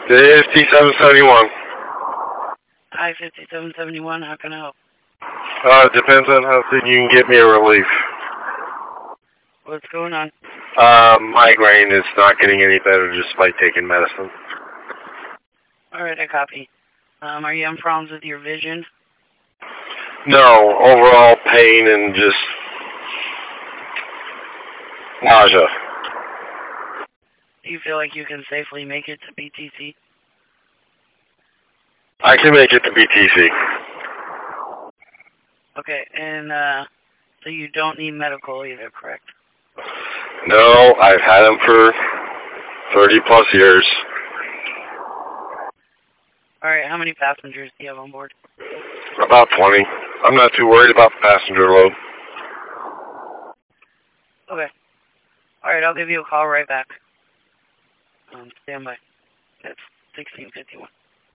5771. Hi, 5771. How can I help? It depends on how soon you can get me a relief. What's going on? Migraine is not getting any better just by taking medicine. Alright, I copy. Are you having problems with your vision? No, overall pain and just nausea. Do you feel like you can safely make it to BTC? I can make it to BTC. Okay, and so you don't need medical either, correct? No, I've had them for 30 plus years. Alright, how many passengers do you have on board? About 20. I'm not too worried about the passenger load. Okay. Alright, I'll give you a call right back. Stand by. That's 1651.